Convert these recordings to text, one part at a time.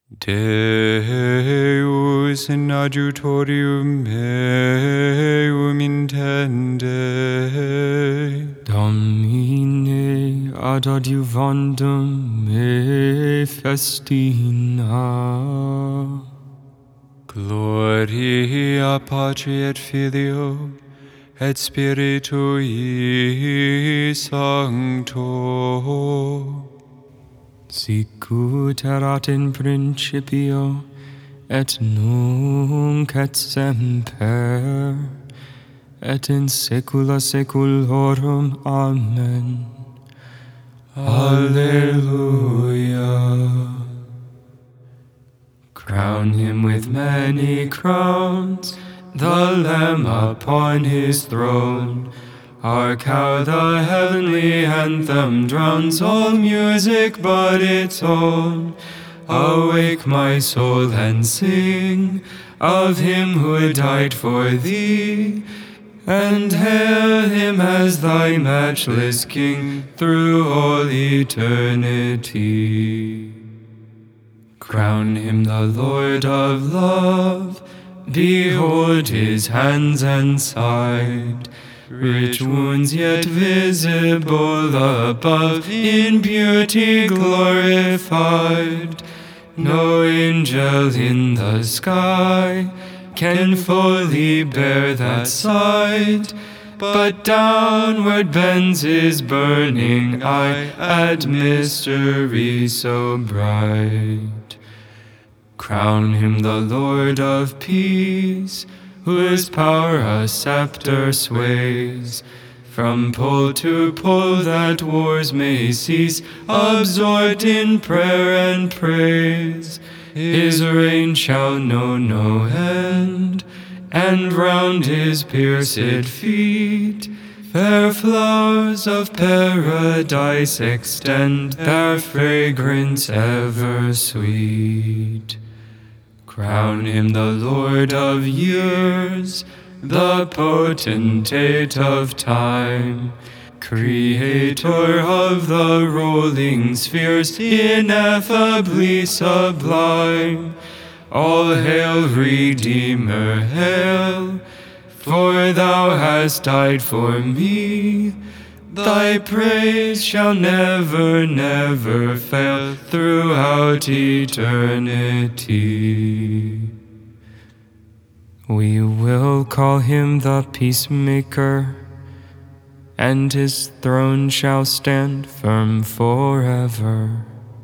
Deus in adjutorium meum intende. Domine ad adjuvandum me festina. Gloria Patri et Filio et Spiritui Sancto. Sicut erat in principio, et nunc et semper, et in saecula saeculorum. Amen. Alleluia. Crown him with many crowns, the Lamb upon his throne. Hark how the heavenly anthem drowns all music but its own. Awake, my soul, and sing of him who died for thee, and hail him as thy matchless King through all eternity. Crown him the Lord of love, behold his hands and side, rich wounds yet visible above, in beauty glorified. No angel in the sky can fully bear that sight, but downward bends his burning eye at mystery so bright. Crown him the Lord of peace, whose power a scepter sways. From pole to pole that wars may cease, absorbed in prayer and praise. His reign shall know no end, and round his pierced feet fair flowers of paradise extend their fragrance ever sweet. Crown him the Lord of years, the potentate of time, creator of the rolling spheres, ineffably sublime. All hail, Redeemer, hail, for thou hast died for me. Thy praise shall never, never fail throughout eternity. We will call him the peacemaker, and his throne shall stand firm forever.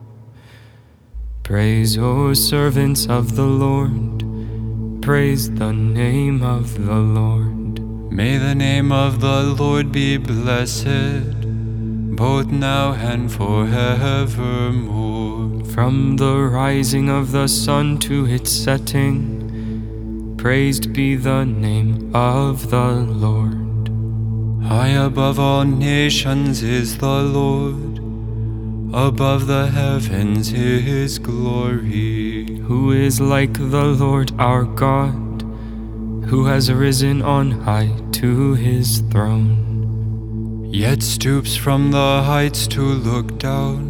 Praise, O servants of the Lord, praise the name of the Lord. May the name of the Lord be blessed, both now and forevermore. From the rising of the sun to its setting, praised be the name of the Lord. High above all nations is the Lord, above the heavens his glory. Who is like the Lord our God, who has risen on high to his throne, yet stoops from the heights to look down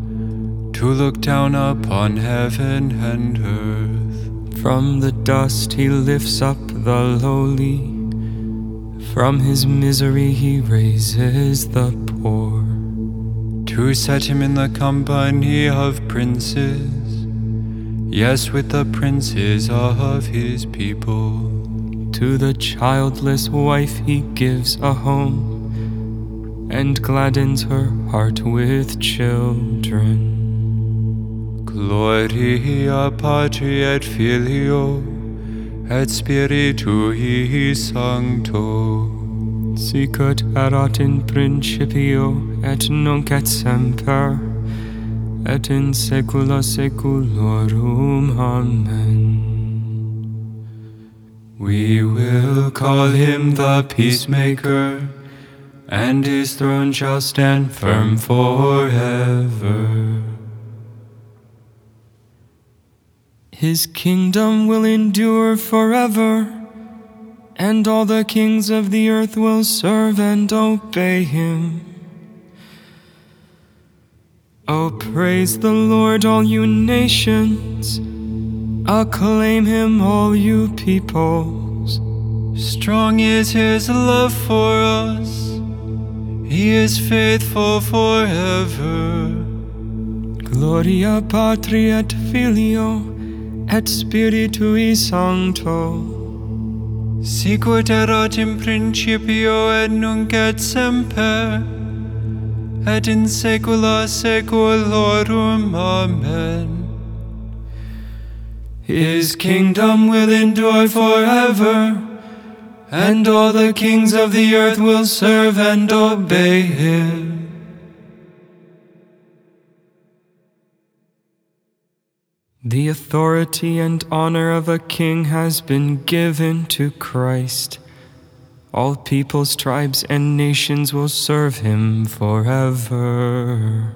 upon heaven and earth. From the dust he lifts up the lowly, from his misery he raises the poor, to set him in the company of princes, yes, with the princes of his people. To the childless wife he gives a home, and gladdens her heart with children. Gloria Patri et Filio et Spiritui Sancto. Sicut erat in principio, et nunc et semper, et in saecula saeculorum. Amen. We will call him the peacemaker, and his throne shall stand firm forever. His kingdom will endure forever, and all the kings of the earth will serve and obey him. Oh, praise the Lord, all you nations. Acclaim him, all you peoples. Strong is his love for us. He is faithful forever. Gloria Patri et Filio et Spiritui Sancto. Sicut erat in principio et nunc et semper, et in saecula saeculorum. Amen. His kingdom will endure forever, and all the kings of the earth will serve and obey him. The authority and honor of a king has been given to Christ. All peoples, tribes, and nations will serve him forever.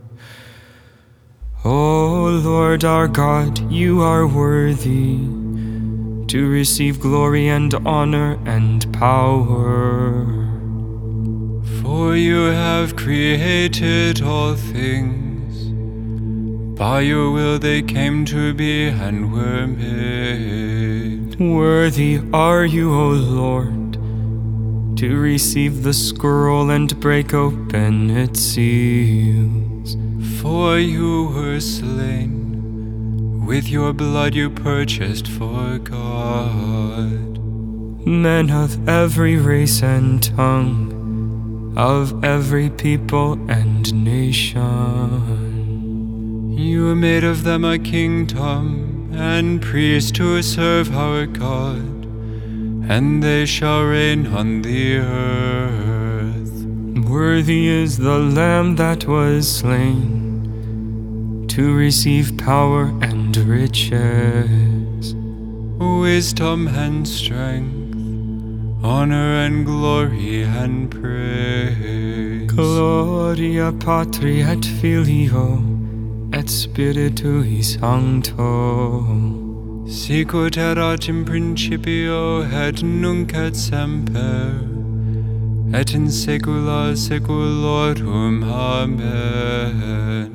O Lord our God, you are worthy to receive glory and honor and power. For you have created all things. By your will they came to be and were made. Worthy are you, O Lord, to receive the scroll and break open its seals. For you were slain, with your blood you purchased for God men of every race and tongue, of every people and nation. You made of them a kingdom and priests to serve our God, and they shall reign on the earth. Worthy is the Lamb that was slain to receive power and riches, wisdom and strength, honor and glory and praise. Gloria Patri et Filio et Spiritui Sancto. Sicut erat in principio et nunc et semper, et in saecula saeculorum. Amen.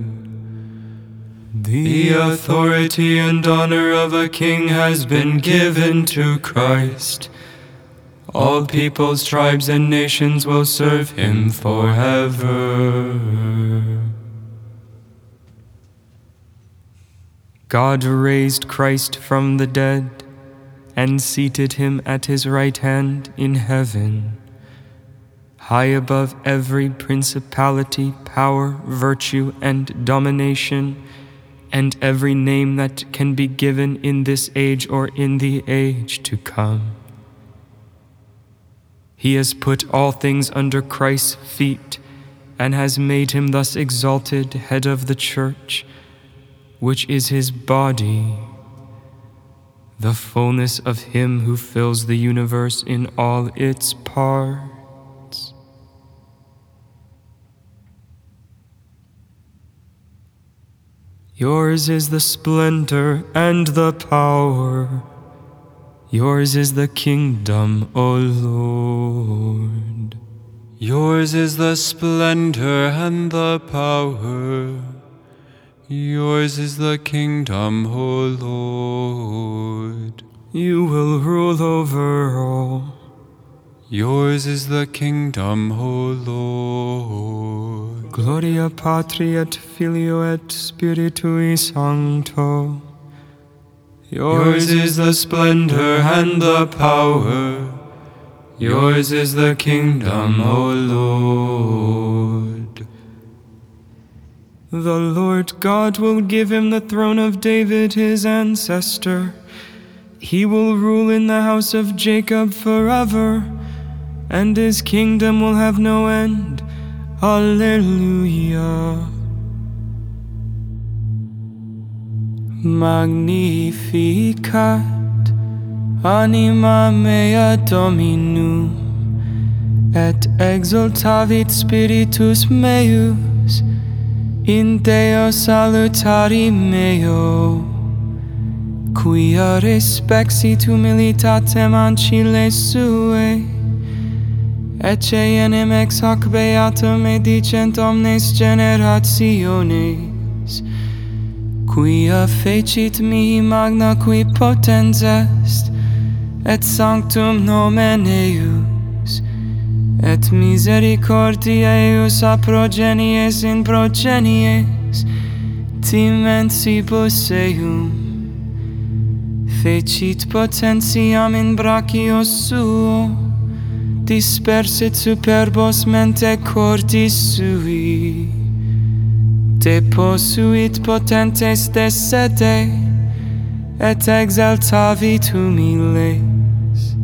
The authority and honor of a king has been given to Christ. All peoples, tribes, and nations will serve him forever. God raised Christ from the dead and seated him at his right hand in heaven, high above every principality, power, virtue, and domination, and every name that can be given in this age or in the age to come. He has put all things under Christ's feet and has made him thus exalted head of the church, which is his body, the fullness of him who fills the universe in all its parts. Yours is the splendor and the power. Yours is the kingdom, O Lord. Yours is the splendor and the power. Yours is the kingdom, O Lord. You will rule over all. Yours is the kingdom, O Lord. Gloria Patri et Filio et Spiritui Sancto. Yours is the splendor and the power. Yours is the kingdom, O Lord. The Lord God will give him the throne of David his ancestor. He will rule in the house of Jacob forever, and his kingdom will have no end. Alleluia. Magnificat anima mea Dominum, et exultavit spiritus meus in Deo salutari meo, quia respexit humilitatem ancile suae, ecce enim ex hoc beatum edicent omnes generationes, quia fecit mihi magna qui potens est, et sanctum nomen eius, et misericordia eius a progenies in progenies, timensibus eum, fecit potentiam in brachios suo, dispersit superbos mente cordis sui, deposuit potentes de sede, et exaltavit humiles,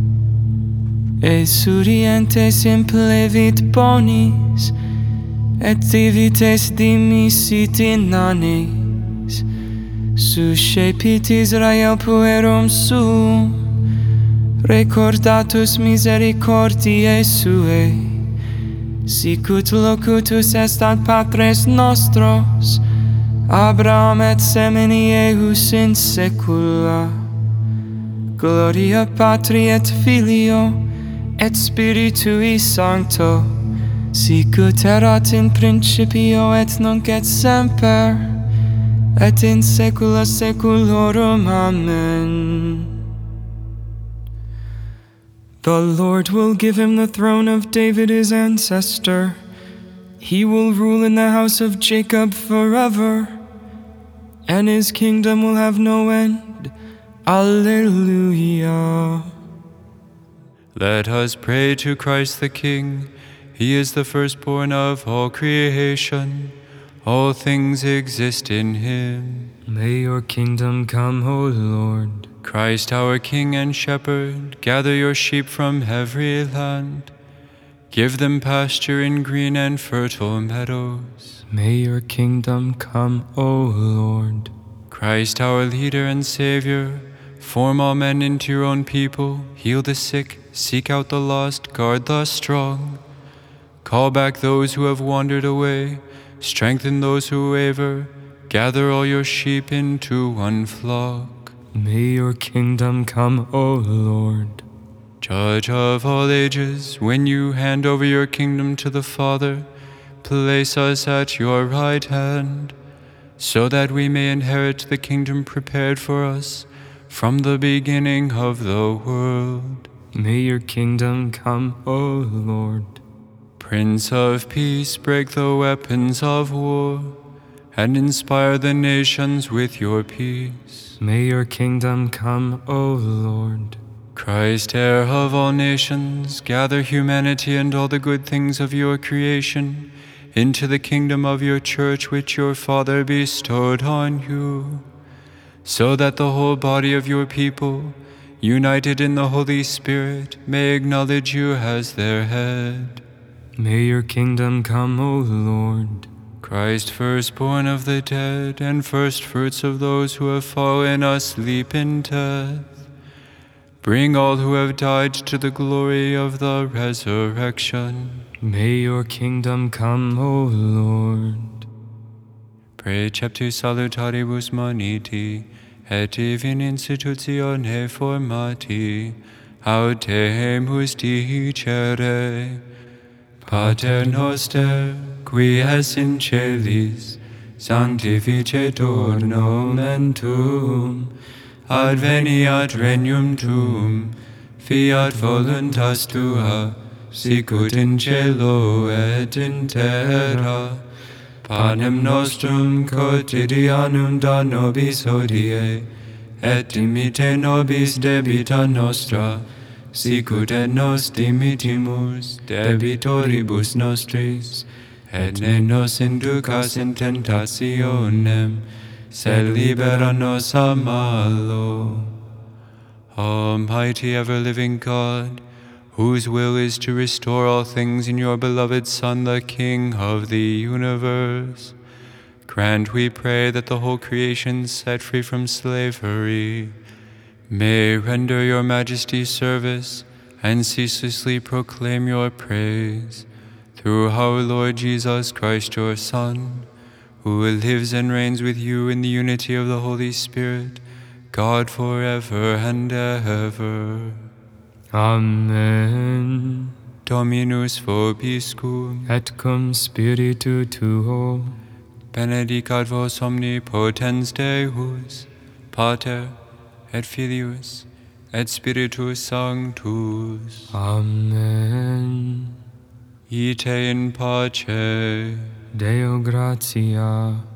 esurientes implevit bonis, et divites dimisit inanes, suscepit Israel puerum suum, recordatus misericordiae suae, sicut locutus est ad patres nostros, Abraham et semini eius in saecula. Gloria Patri et Filio et Spiritui Sancto, sicut erat in principio et nunc et semper, et in saecula saeculorum. Amen. The Lord will give him the throne of David his ancestor. He will rule in the house of Jacob forever, and his kingdom will have no end. Alleluia. Let us pray to Christ the King. He is the firstborn of all creation. All things exist in him. May your kingdom come, O Lord. Christ our King and Shepherd, gather your sheep from every land. Give them pasture in green and fertile meadows. May your kingdom come, O Lord. Christ our leader and Savior, form all men into your own people, heal the sick, seek out the lost, guard the strong. Call back those who have wandered away, strengthen those who waver, gather all your sheep into one flock. May your kingdom come, O Lord. Judge of all ages, when you hand over your kingdom to the Father, place us at your right hand, so that we may inherit the kingdom prepared for us from the beginning of the world. May your kingdom come, O Lord. Prince of Peace, break the weapons of war, and inspire the nations with your peace. May your kingdom come, O Lord. Christ, heir of all nations, gather humanity and all the good things of your creation into the kingdom of your church which your Father bestowed on you, so that the whole body of your people, united in the Holy Spirit, may acknowledge you as their head. May your kingdom come, O Lord. Christ, firstborn of the dead, and firstfruits of those who have fallen asleep in death, bring all who have died to the glory of the resurrection. May your kingdom come, O Lord. Preceptus salutaribus moniti, et divin institutione formati, autemus dicere. Pater noster, qui es in celis, sanctificetur nomen tuum, adveniat regnum tuum, fiat voluntas tua, sicut in cielo et in terra. Panem nostrum quotidianum da nobis hodie, et dimite nobis debita nostra, sicut et nos dimittimus debitoribus nostris, et ne nos inducas in tentationem, sed libera nos a malo. Almighty ever-living God, whose will is to restore all things in your beloved Son, the King of the universe, grant, we pray, that the whole creation, set free from slavery, may render your majesty service and ceaselessly proclaim your praise, through our Lord Jesus Christ, your Son, who lives and reigns with you in the unity of the Holy Spirit, God forever and ever. Amen. Dominus vobiscum, et cum spiritu tuo, benedicat vos omnipotens Deus, Pater, et Filius, et Spiritus Sanctus. Amen. Ite in pace. Deo gratia.